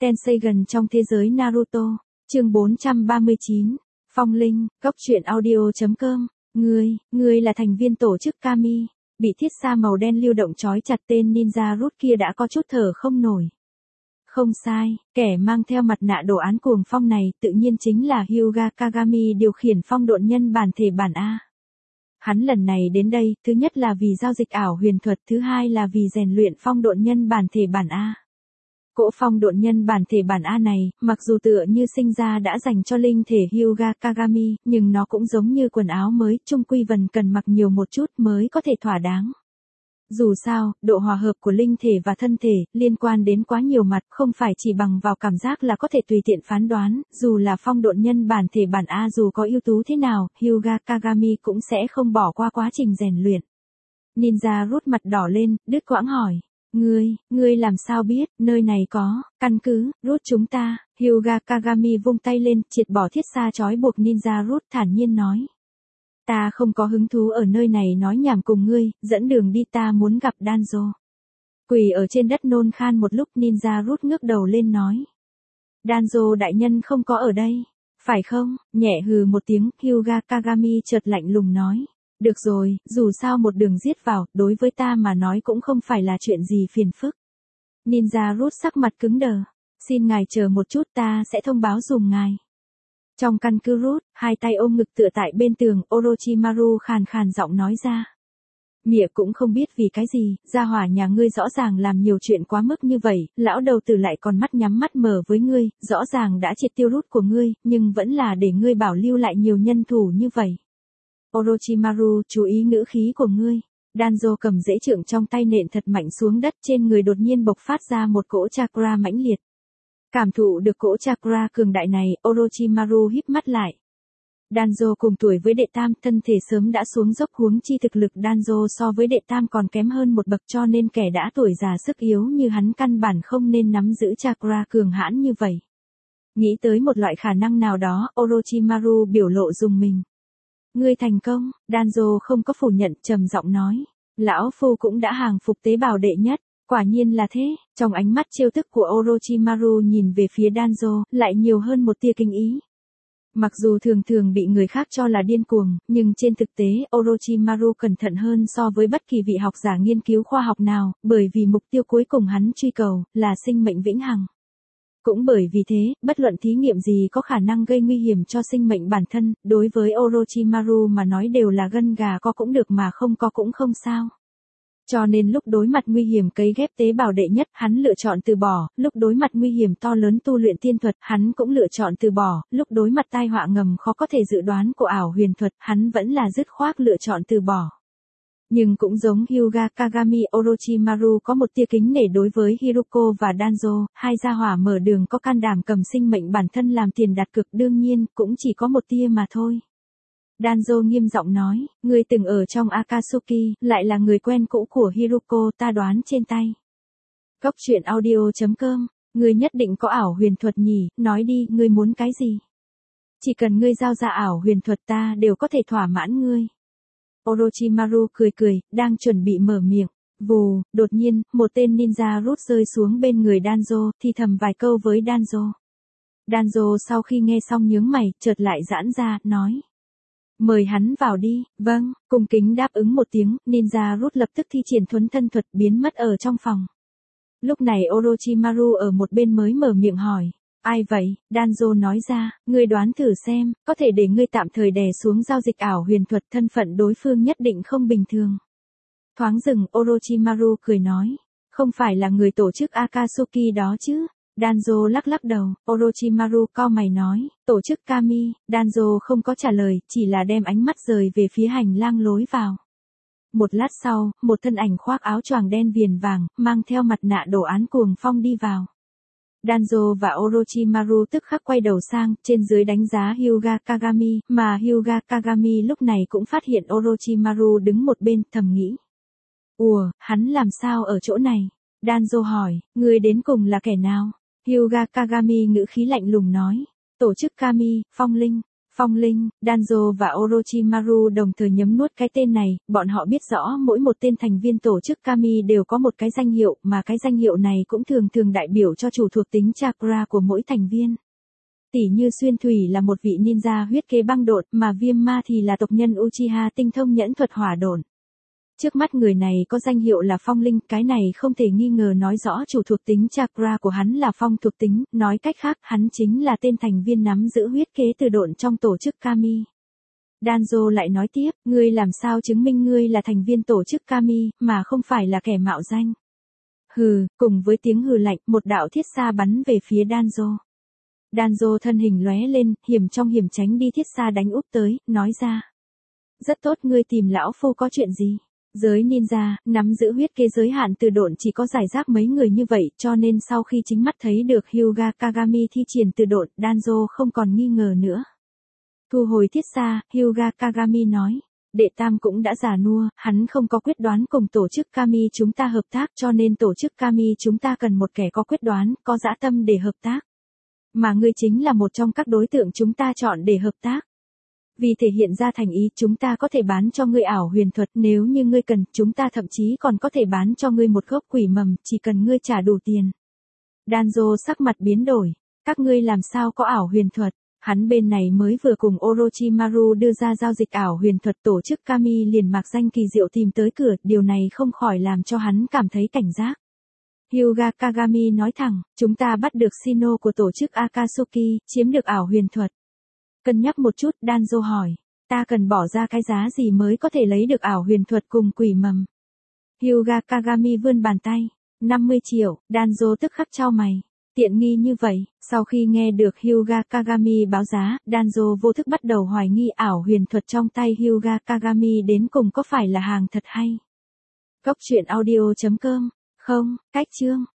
Tenseigan trong thế giới Naruto, chương 439, Phong Linh, Cốc truyện audio.com, ngươi là thành viên tổ chức Kami, bị thiết xa màu đen lưu động trói chặt tên ninja Root kia đã có chút thở không nổi. Không sai, kẻ mang theo mặt nạ đồ án cuồng phong này tự nhiên chính là Hyuga Kagami điều khiển phong độn nhân bản thể bản A. Hắn lần này đến đây, thứ nhất là vì giao dịch ảo huyền thuật, thứ hai là vì rèn luyện phong độn nhân bản thể bản A. Cỗ phong độn nhân bản thể bản A này, mặc dù tựa như sinh ra đã dành cho linh thể Hyuga Kagami, nhưng nó cũng giống như quần áo mới, chung quy vần cần mặc nhiều một chút mới có thể thỏa đáng. Dù sao, độ hòa hợp của linh thể và thân thể, liên quan đến quá nhiều mặt, không phải chỉ bằng vào cảm giác là có thể tùy tiện phán đoán, dù là phong độn nhân bản thể bản A dù có ưu tú thế nào, Hyuga Kagami cũng sẽ không bỏ qua quá trình rèn luyện. Ninja Root mặt đỏ lên, đứt quãng hỏi. Ngươi làm sao biết, nơi này có, căn cứ, Root chúng ta, Hyuga Kagami vung tay lên, triệt bỏ thiết xa trói buộc Ninja Root thản nhiên nói. Ta không có hứng thú ở nơi này nói nhảm cùng ngươi, dẫn đường đi, ta muốn gặp Danzo. Quỳ ở trên đất nôn khan một lúc, Ninja Root ngước đầu lên nói. Danzo đại nhân không có ở đây, phải không? Nhẹ hừ một tiếng, Hyuga Kagami chợt lạnh lùng nói. Được rồi, dù sao một đường giết vào, đối với ta mà nói cũng không phải là chuyện gì phiền phức. Ninja Root sắc mặt cứng đờ. Xin ngài chờ một chút, ta sẽ thông báo dùm ngài. Trong căn cứ Root, hai tay ôm ngực tựa tại bên tường, Orochimaru khàn khàn giọng nói ra. Mỉa cũng không biết vì cái gì, gia hỏa nhà ngươi rõ ràng làm nhiều chuyện quá mức như vậy, lão đầu tử lại còn mắt nhắm mắt mở với ngươi, rõ ràng đã triệt tiêu Root của ngươi, nhưng vẫn là để ngươi bảo lưu lại nhiều nhân thủ như vậy. Orochimaru, chú ý ngữ khí của ngươi. Danzo cầm dễ trượng trong tay nện thật mạnh xuống đất, trên người đột nhiên bộc phát ra một cỗ chakra mãnh liệt. Cảm thụ được cỗ chakra cường đại này, Orochimaru híp mắt lại. Danzo cùng tuổi với đệ tam, thân thể sớm đã xuống dốc, huống chi thực lực Danzo so với đệ tam còn kém hơn một bậc, cho nên kẻ đã tuổi già sức yếu như hắn căn bản không nên nắm giữ chakra cường hãn như vậy. Nghĩ tới một loại khả năng nào đó, Orochimaru biểu lộ rùng mình. Ngươi thành công, Danzo không có phủ nhận, trầm giọng nói. Lão phu cũng đã hàng phục tế bào đệ nhất, quả nhiên là thế. Trong ánh mắt trêu tức của Orochimaru nhìn về phía Danzo, lại nhiều hơn một tia kinh ý. Mặc dù thường thường bị người khác cho là điên cuồng, nhưng trên thực tế Orochimaru cẩn thận hơn so với bất kỳ vị học giả nghiên cứu khoa học nào, bởi vì mục tiêu cuối cùng hắn truy cầu, là sinh mệnh vĩnh hằng. Cũng bởi vì thế, bất luận thí nghiệm gì có khả năng gây nguy hiểm cho sinh mệnh bản thân, đối với Orochimaru mà nói đều là gân gà, có cũng được mà không có cũng không sao. Cho nên lúc đối mặt nguy hiểm cấy ghép tế bào đệ nhất, hắn lựa chọn từ bỏ, lúc đối mặt nguy hiểm to lớn tu luyện tiên thuật, hắn cũng lựa chọn từ bỏ, lúc đối mặt tai họa ngầm khó có thể dự đoán của ảo huyền thuật, hắn vẫn là dứt khoát lựa chọn từ bỏ. Nhưng cũng giống Hyuga Kagami, Orochimaru có một tia kính nể đối với Hiruko và Danzo, hai gia hỏa mở đường có can đảm cầm sinh mệnh bản thân làm tiền đặt cược, đương nhiên, cũng chỉ có một tia mà thôi. Danzo nghiêm giọng nói, ngươi từng ở trong Akatsuki, lại là người quen cũ của Hiruko, ta đoán trên tay. Cốc truyện audio.com, ngươi nhất định có ảo huyền thuật nhỉ, nói đi, ngươi muốn cái gì? Chỉ cần ngươi giao ra ảo huyền thuật ta đều có thể thỏa mãn ngươi. Orochimaru cười, đang chuẩn bị mở miệng. Vù, đột nhiên, một tên ninja Root rơi xuống bên người Danzo, thì thầm vài câu với Danzo. Danzo sau khi nghe xong nhướng mày, chợt lại giãn ra, nói. Mời hắn vào đi, vâng, cung kính đáp ứng một tiếng, ninja Root lập tức thi triển thuấn thân thuật biến mất ở trong phòng. Lúc này Orochimaru ở một bên mới mở miệng hỏi. Ai vậy? Danzo nói ra, ngươi đoán thử xem, có thể để ngươi tạm thời đè xuống giao dịch ảo huyền thuật, thân phận đối phương nhất định không bình thường. Thoáng dừng, Orochimaru cười nói, không phải là người tổ chức Akatsuki đó chứ? Danzo lắc đầu, Orochimaru cau mày nói, tổ chức Kami. Danzo không có trả lời, chỉ là đem ánh mắt rời về phía hành lang lối vào. Một lát sau, một thân ảnh khoác áo choàng đen viền vàng, mang theo mặt nạ đồ án cuồng phong đi vào. Danzo và Orochimaru tức khắc quay đầu sang, trên dưới đánh giá Hyuga Kagami, mà Hyuga Kagami lúc này cũng phát hiện Orochimaru đứng một bên, thầm nghĩ. Ủa, hắn làm sao ở chỗ này? Danzo hỏi, ngươi đến cùng là kẻ nào? Hyuga Kagami ngữ khí lạnh lùng nói, tổ chức Kami, Phong Linh. Phong Linh, Danzo và Orochimaru đồng thời nhấm nuốt cái tên này, bọn họ biết rõ mỗi một tên thành viên tổ chức Kami đều có một cái danh hiệu mà cái danh hiệu này cũng thường thường đại biểu cho chủ thuộc tính chakra của mỗi thành viên. Tỷ như Xuyên Thủy là một vị ninja huyết kế băng độn mà Viêm Ma thì là tộc nhân Uchiha tinh thông nhẫn thuật hỏa độn. Trước mắt người này có danh hiệu là Phong Linh, cái này không thể nghi ngờ nói rõ chủ thuộc tính chakra của hắn là phong thuộc tính, nói cách khác hắn chính là tên thành viên nắm giữ huyết kế từ độn trong tổ chức Kami. Danzo lại nói tiếp, ngươi làm sao chứng minh ngươi là thành viên tổ chức Kami, mà không phải là kẻ mạo danh. Hừ, cùng với tiếng hừ lạnh, một đạo thiết xa bắn về phía Danzo. Danzo thân hình lóe lên, hiểm trong hiểm tránh đi thiết xa đánh úp tới, nói ra. Rất tốt, ngươi tìm lão phu có chuyện gì? Giới ninja, nắm giữ huyết kế giới hạn từ độn chỉ có giải rác mấy người như vậy, cho nên sau khi chính mắt thấy được Hyuga Kagami thi triển từ độn, Danzo không còn nghi ngờ nữa. Thu hồi thiết xa, Hyuga Kagami nói, đệ tam cũng đã già nua, hắn không có quyết đoán cùng tổ chức Kami chúng ta hợp tác, cho nên tổ chức Kami chúng ta cần một kẻ có quyết đoán, có dã tâm để hợp tác. Mà ngươi chính là một trong các đối tượng chúng ta chọn để hợp tác. Vì thể hiện ra thành ý, chúng ta có thể bán cho ngươi ảo huyền thuật, nếu như ngươi cần, chúng ta thậm chí còn có thể bán cho ngươi một gốc quỷ mầm, chỉ cần ngươi trả đủ tiền. Danzo sắc mặt biến đổi, các ngươi làm sao có ảo huyền thuật? Hắn bên này mới vừa cùng Orochimaru đưa ra giao dịch ảo huyền thuật, tổ chức Kami liền mạc danh kỳ diệu tìm tới cửa, điều này không khỏi làm cho hắn cảm thấy cảnh giác. Hyuga Kagami nói thẳng, chúng ta bắt được Shino của tổ chức Akatsuki, chiếm được ảo huyền thuật. Cân nhắc một chút, Danzo hỏi, ta cần bỏ ra cái giá gì mới có thể lấy được ảo huyền thuật cùng quỷ mầm? Hyuga Kagami vươn bàn tay, 50 triệu, Danzo tức khắc chau mày. Tiện nghi như vậy, sau khi nghe được Hyuga Kagami báo giá, Danzo vô thức bắt đầu hoài nghi ảo huyền thuật trong tay Hyuga Kagami đến cùng có phải là hàng thật hay. Góc truyện audio.com, không, cách chương.